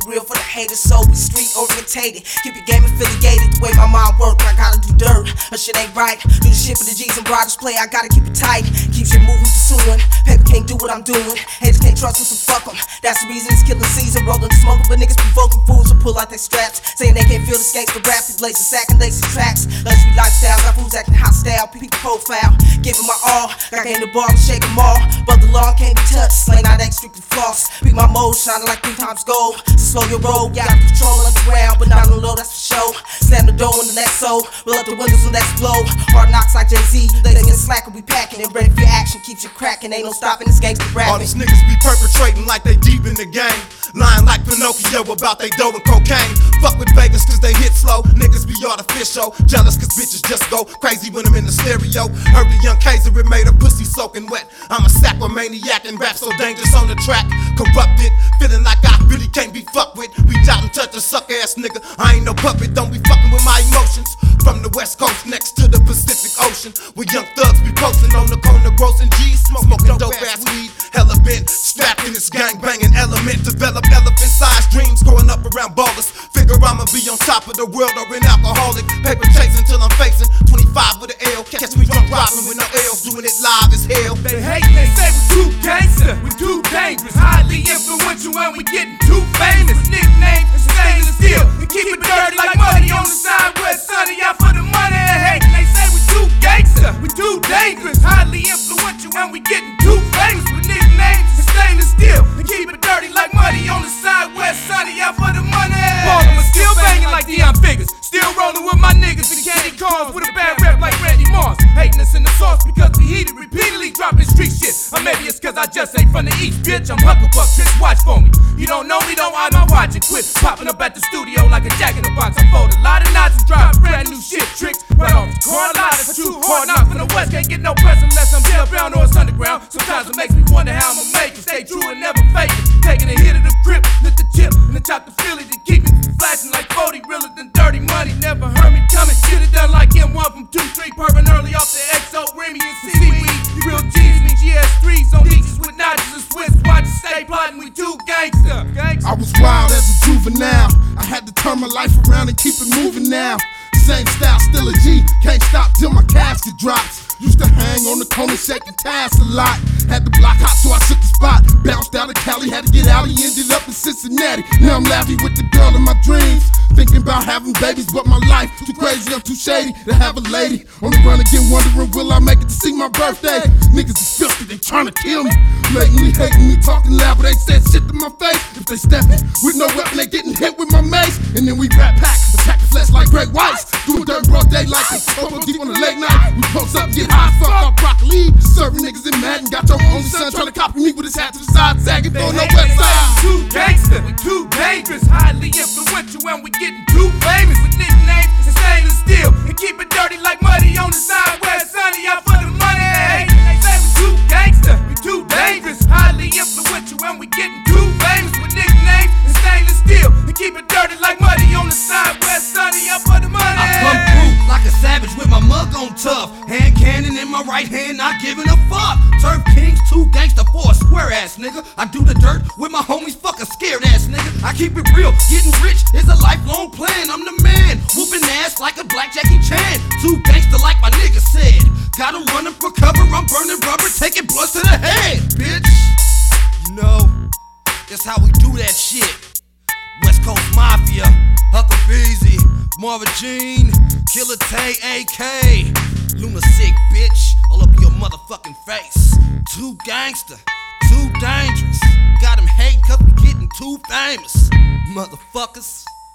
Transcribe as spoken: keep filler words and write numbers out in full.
real for the haters, so we street orientated. Keep your game affiliated, the way my mind work, I gotta do dirt. Her shit ain't right, do the shit for the G's and brothers play, I gotta keep it tight. Keep shit moving, pursuing, paper can't do what I'm doing. Haters can't trust us, so fuck them. That's the reason it's killing season, rolling the smoke, but niggas provoking fools to pull out their straps, saying they can't feel the skates, the rap, these laces, sacking laces tracks. Luxury lifestyle, got fools acting hostile, people profile, giving my all. I came to bar and shake them all, but the law can't be touched. Slang out X, strictly floss. Beat my mode, shining like three times gold. So slow your roll, got control underground, but not on low, that's for sure. Slam the door in the next soul, roll up the windows and let's blow. Hard knocks like Jay-Z, they get slack and we packing it. Ready for your action, keeps you cracking, ain't no stopping this gangsta rapping. All these niggas be perpetrating like they deep in the game, lying like Pinocchio about they dough and cocaine. Fuck with Vegas cause they hit slow, niggas be artificial. Jealous cause bitches just go crazy when I'm in the stereo. Heard the young Kaiser, it made a pussy soaking wet. I'm a sapper-maniac and rap so dangerous on the track. Corrupted, feeling like I really can't be fucked with. Reach out and touch a suck-ass nigga, I ain't no puppet. Don't be fucking with my emotions. From the west coast next to the Pacific Ocean, where young thugs be posting on the corner grossing G's, smoking dope-ass weed. Hella been strapped in this gang-banging element. Develop elephant-sized dreams growing up around ballers. Figure I'ma be on top of the world or an alcoholic. Paper chasing till I'm facing twenty-five with an L. Catch me drunk driving with no L, doing it live as hell. They hate, they say we too gangster, we too dangerous, highly influential, and we getting too famous. Nicknames and stainless steel, and keep it dirty like money on the side where it's sunny out for the money. And hate, they say we too gangster, we too dangerous, highly influential, and we getting too famous. With nicknames and stainless steel, and keep it dirty like money on the side where it's sunny out for the money. Baltimore still banging like Deion Figures, still rolling with my niggas in candy cars with a bad rep like Randy Moss. Hating us in the sauce because we heated repeatedly, dropping street shit. Or maybe it's cause I just ain't from the east, bitch. I'm Hucklebuck, tricks, watch for me. You don't know me, don't eye my watch and quit popping up at the studio like a jack in the box. I fold a lot of knots and drop brand new shit, tricks right off the Carolina. True hard knock from the west, can't get no press unless I'm jail bound or it's underground. Sometimes it makes me wonder how I'ma make it. Stay true and never fake it. Taking a hit of the grip, lift the chip, and then chop the Philly to keep me flashing like forty, realer than dirty money. Never heard me coming, shit it done like M one from two three, purring early off the X O, Remy and seaweed. You real G's, me G S threes on beaches with notches and Swiss watches, stay plotting, we too gangsta. I was wild as a juvenile, I had to turn my life around and keep it moving now. Same style, still a G, can't stop till my casket drops. Used to hang on the corner shaking tabs a lot. Had the block hot so I took the spot. Bounced out of Cali, had to get out, he ended up in Cincinnati. Now I'm laughing with the girl in my dreams, thinking about having babies, but my life too crazy, I'm too shady to have a lady. On the run again, wondering will I make it to see my birthday. Niggas is filthy, they tryna kill me. Blatantly hating me, talking loud, but they said shit to my face. If they steppin' with no weapon, they getting hit with my mace. And then we rap pack, attack the flesh like Great Whites. Doing dirt broad daylight, Coco deep on the late night. We post up, get high, fuck off broccoli. Serving niggas in Madden, got your only son tryna copy me with his hat to the side, sagging, throwing no west side. Too gangster, we too dangerous, highly influential, and we getting too famous. With nicknames and stainless steel, and keep it dirty like muddy on the side where it's sunny out for the money. Hey, they say we too gangster, we too dangerous, highly influential, and we getting too famous. With nicknames and stainless steel, and keep it dirty like muddy on the side where it's sunny out for the money. I come through like a savage with my mug on tough, hand cannon in my right hand, not giving a fuck. Turf Kings, too gangster for a square ass nigga. I do the dirt with my homies, fuck a scared ass nigga. I keep it real, getting rich is a lifelong plan. I'm the man, whooping ass like a black Jackie Chan. Too gangster like my nigga said. Gotta run up for cover, I'm burning rubber, taking blood to the head, bitch. You know, that's how we do that shit. West Coast Mafia, Huckle Beezy, Marvin Jean, Killer Tay, A K, Luna Sick, bitch, all up your motherfucking face. Too gangster, too dangerous, got him hating cause we getting too famous, motherfuckers.